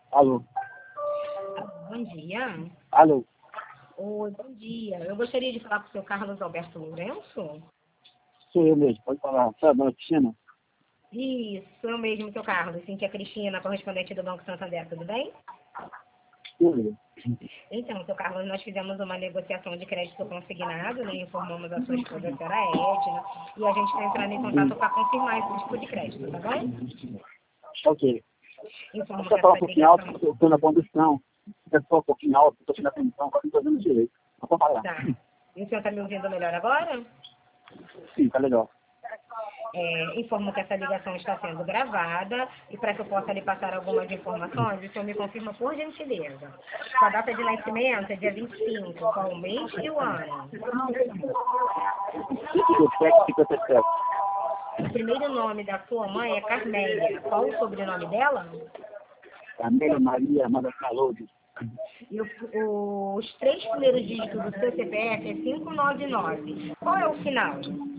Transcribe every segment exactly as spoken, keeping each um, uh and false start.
Alô? Bom dia. Alô? Oi, bom dia. Eu gostaria de falar com o seu Carlos Alberto Lourenço. Sou eu mesmo, pode falar. Sabe, dona Cristina? Isso, eu mesmo, seu Carlos. Sim, que é Cristina, correspondente do Banco Santander, tudo bem? Tudo. Então, seu Carlos, nós fizemos uma negociação de crédito consignado, né? Informamos a sua esposa, a senhora Edna, e a gente está entrando em contato para confirmar esse tipo de crédito, tá bom? Ok. Informo que Você fala um essa pouquinho alto, ligação... porque eu estou na condução. Você fala um pouquinho alto, estou te dando atenção, não estou dando direito. Não pode falar. Tá. E o senhor está me ouvindo melhor agora? Sim, tá legal. É, informo que essa ligação está sendo gravada e para que eu possa lhe passar algumas informações, o senhor me confirma por gentileza. Sua data de nascimento é dia vinte e cinco, qual o mês e o ano? cinquenta e sete, cinquenta e sete. O primeiro nome da sua mãe é Carmélia. Qual o sobrenome dela? Amélia Maria Madacalode. E o- os três primeiros dígitos do seu C P F é cinco nove nove. Qual é o final?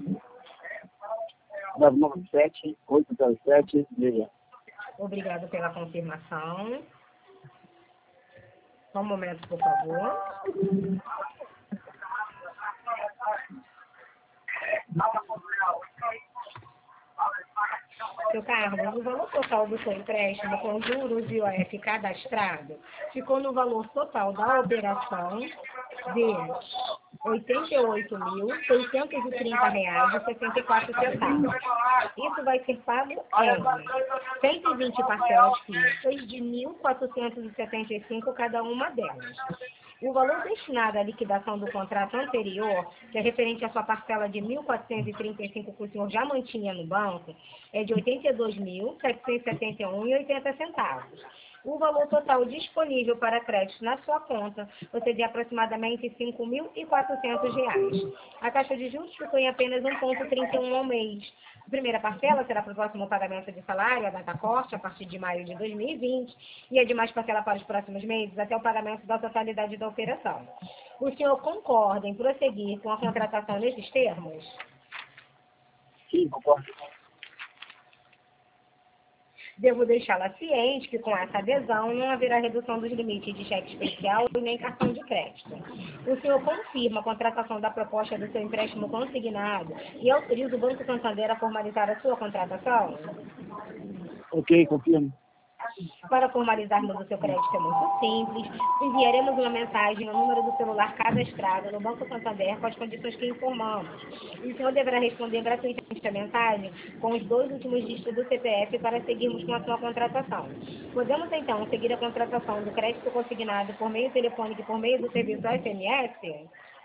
nove nove sete, oito zero sete, seis. Obrigado pela confirmação. Só um momento, por favor. Seu Carlos, o valor total do seu empréstimo com juros e O F cadastrado ficou no valor total da operação de oitenta e oito mil, seiscentos e trinta reais e sessenta e quatro centavos. Isso vai ser pago em cento e vinte parcelas fixas de mil quatrocentos e setenta e cinco cada uma delas. O valor destinado à liquidação do contrato anterior, que é referente à sua parcela de mil quatrocentos e trinta e cinco que o senhor já mantinha no banco, é de oitenta e dois mil, setecentos e setenta e um reais e oitenta centavos. O valor total disponível para crédito na sua conta vai ser de aproximadamente cinco mil e quatrocentos reais. A taxa de juros ficou em apenas um vírgula trinta e um ao mês. A primeira parcela será para o próximo pagamento de salário, a data corte, a partir de maio de dois mil e vinte, e a demais parcela para os próximos meses, até o pagamento da totalidade da operação. O senhor concorda em prosseguir com a contratação nesses termos? Sim, concordo. Devo deixá-la ciente que com essa adesão não haverá redução dos limites de cheque especial e nem cartão de crédito. O senhor confirma a contratação da proposta do seu empréstimo consignado e autoriza o Banco Santander a formalizar a sua contratação? Ok, confirmo. Para formalizarmos o seu crédito é muito simples. Enviaremos uma mensagem no número do celular cadastrado no Banco Santander com as condições que informamos. E o senhor deverá responder gratuitamente a mensagem com os dois últimos dígitos do C P F para seguirmos com a sua contratação. Podemos, então, seguir a contratação do crédito consignado por meio telefônico e por meio do serviço S M S?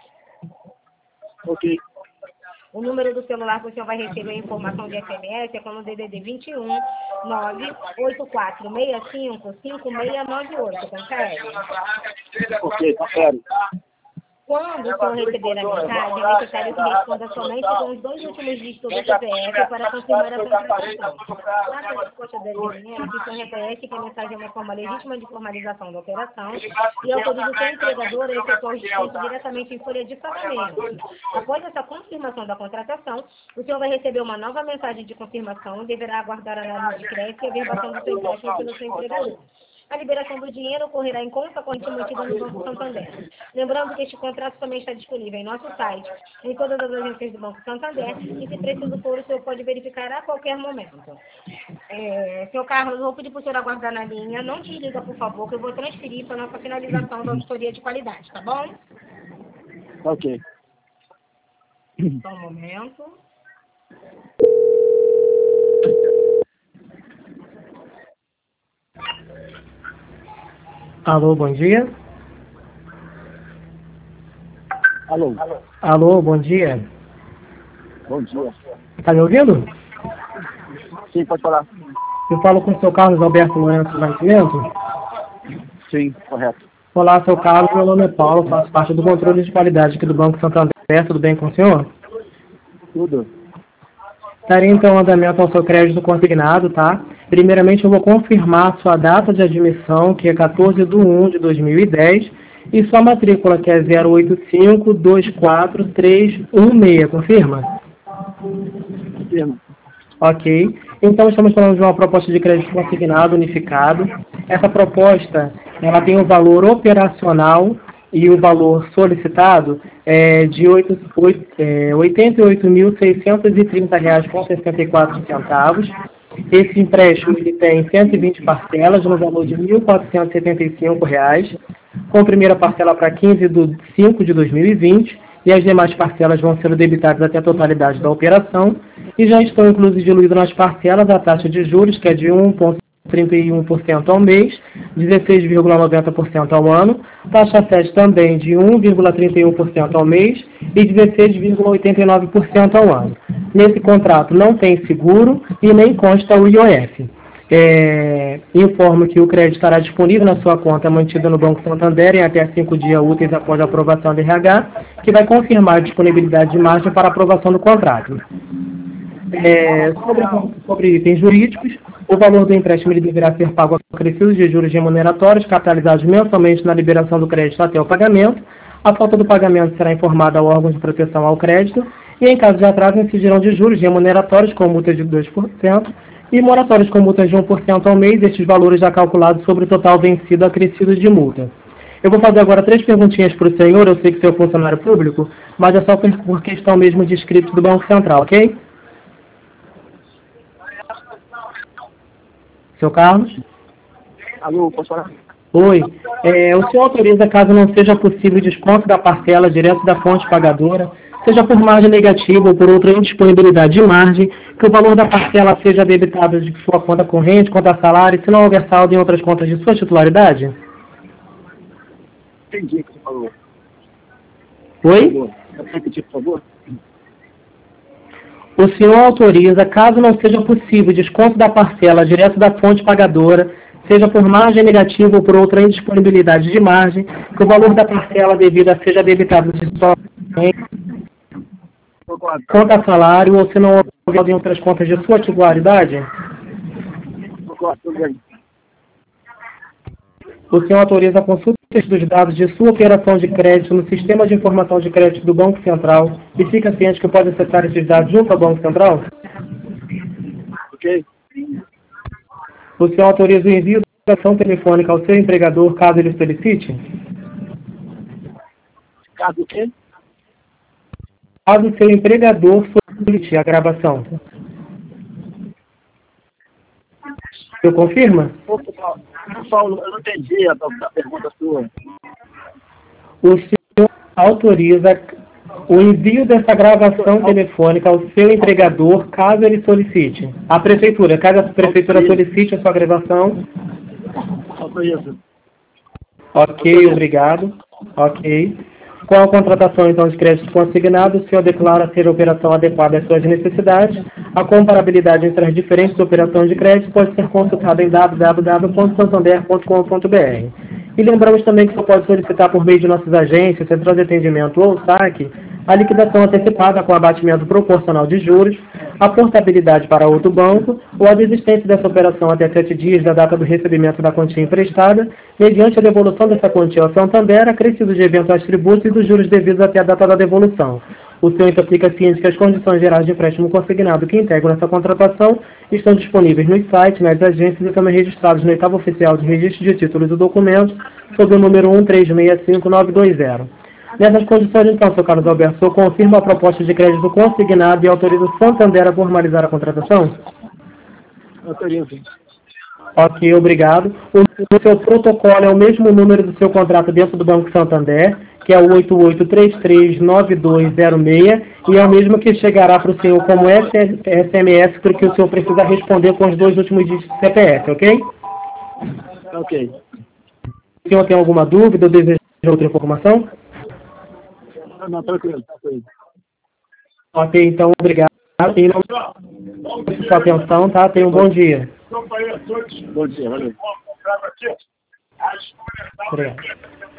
Ok. O número do celular que o senhor vai receber a informação de S M S é com o D D D vinte e um, nove oito quatro seis cinco, cinco seis nove oito, confere? Ok, confere. Quando o senhor receber a mensagem, é necessário que responda somente com os dois últimos dígitos do C P F para confirmar a contratação. Na resposta da S M S, o senhor reconhece que a mensagem é uma forma legítima de formalização da operação e autoriza o seu empregador a efetuar o desconto diretamente em folha de pagamento. Após essa confirmação da contratação, o senhor vai receber uma nova mensagem de confirmação e deverá aguardar a análise de crédito e a verbação do seu empréstimo pelo seu empregador. A liberação do dinheiro ocorrerá em conta corrente mantida no Banco Santander. Lembrando que este contrato também está disponível em nosso site, em todas as agências do Banco Santander, e se preciso for, o senhor pode verificar a qualquer momento. É, senhor Carlos, vou pedir para o senhor aguardar na linha. Não desliga, por favor, que eu vou transferir para a nossa finalização da auditoria de qualidade, tá bom? Ok. Só um momento. Alô, bom dia. Alô. Alô, bom dia. Bom dia. Tá me ouvindo? Sim, pode falar. Eu falo com o seu Carlos Alberto Lourenço do Nascimento. Sim, correto. Olá, seu Carlos. Meu nome é Paulo, faço parte do controle de qualidade aqui do Banco Santander. Tudo bem com o senhor? Tudo. Daria então andamento ao seu crédito consignado, tá? Primeiramente eu vou confirmar sua data de admissão, que é quatorze de um de dois mil e dez, e sua matrícula, que é zero oito cinco dois quatro três um seis, confirma? Confirmo. Ok. Então, estamos falando de uma proposta de crédito consignado unificado. Essa proposta, ela tem o valor operacional e o valor solicitado é de oitenta e oito mil seiscentos e trinta reais com sessenta e quatro centavos. Esse empréstimo ele tem cento e vinte parcelas no valor de mil quatrocentos e setenta e cinco reais, com a primeira parcela para quinze de cinco de dois mil e vinte, e as demais parcelas vão ser debitadas até a totalidade da operação, e já estão inclusos diluídos nas parcelas a taxa de juros, que é de um vírgula trinta e um por cento ao mês, dezesseis vírgula noventa por cento ao ano, taxa sete também de um vírgula trinta e um por cento ao mês e dezesseis vírgula oitenta e nove por cento ao ano. Nesse contrato não tem seguro e nem consta o I O F. É, informo que o crédito estará disponível na sua conta mantida no Banco Santander em até cinco dias úteis após a aprovação do R H, que vai confirmar a disponibilidade de margem para aprovação do contrato. É, sobre, sobre itens jurídicos, o valor do empréstimo ele deverá ser pago acrescidos de juros remuneratórios capitalizados mensalmente na liberação do crédito até o pagamento. A falta do pagamento será informada ao órgão de proteção ao crédito e, em caso de atraso, incidirão de juros remuneratórios com multa de dois por cento e moratórios com multas de um por cento ao mês, estes valores já calculados sobre o total vencido acrescido de multa. Eu vou fazer agora três perguntinhas para o senhor, eu sei que o senhor é funcionário público, mas é só por questão mesmo de script do Banco Central, ok? Seu Carlos? Alô, posso falar? Oi. É, o senhor autoriza, caso não seja possível desconto da parcela direto da fonte pagadora, seja por margem negativa ou por outra indisponibilidade de margem, que o valor da parcela seja debitado de sua conta corrente, conta salário, se não houver saldo em outras contas de sua titularidade? Entendi o que você falou. Oi? Pode repetir, por favor? O senhor autoriza, caso não seja possível desconto da parcela direto da fonte pagadora, seja por margem negativa ou por outra indisponibilidade de margem, que o valor da parcela devida seja debitado de sua conta salário ou se não houver em outras contas de sua titularidade? O senhor autoriza a consulta dos dados de sua operação de crédito no Sistema de Informação de Crédito do Banco Central e fica ciente que pode acessar esses dados junto ao Banco Central? Ok. O senhor autoriza o envio da ação telefônica ao seu empregador, caso ele solicite? Caso o quê? Caso o seu empregador solicite a gravação. O senhor confirma? Paulo, eu não entendi a, a pergunta sua. O senhor autoriza o envio dessa gravação telefônica ao seu empregador, caso ele solicite. A prefeitura, caso a prefeitura solicite a sua gravação. Autoriza. Ok, obrigado. Ok. Com a contratação, então, de crédito consignado, o senhor declara ser a operação adequada às suas necessidades. A comparabilidade entre as diferentes operações de crédito pode ser consultada em w w w ponto santander ponto com ponto b r. E lembramos também que o senhor pode solicitar por meio de nossas agências, central de atendimento ou saque, a liquidação antecipada com abatimento proporcional de juros, a portabilidade para outro banco ou a desistência dessa operação até sete dias da data do recebimento da quantia emprestada, mediante a devolução dessa quantia ao Santander, acrescido de eventuais tributos e dos juros devidos até a data da devolução. O senhor então fica ciente que as condições gerais de empréstimo consignado que integram essa contratação estão disponíveis nos sites, nas agências e também registrados no oitavo oficial de registro de títulos e documentos, sob o número um três seis cinco nove dois zero. Nessas condições, então, senhor Carlos Alberto, o senhor confirma a proposta de crédito consignado e autoriza o Santander a formalizar a contratação? Autoriza. Ok, obrigado. O seu protocolo é o mesmo número do seu contrato dentro do Banco Santander, que é o oito oito três três nove dois zero seis, e é o mesmo que chegará para o senhor como S M S, porque o senhor precisa responder com os dois últimos dígitos do C P F, ok? Ok. O senhor tem alguma dúvida ou deseja outra informação? Não, não, tranquilo, tranquilo. Ok, então, obrigado. E não sua atenção, tá? Tenha um bom dia. Bom dia, valeu. Obrigado.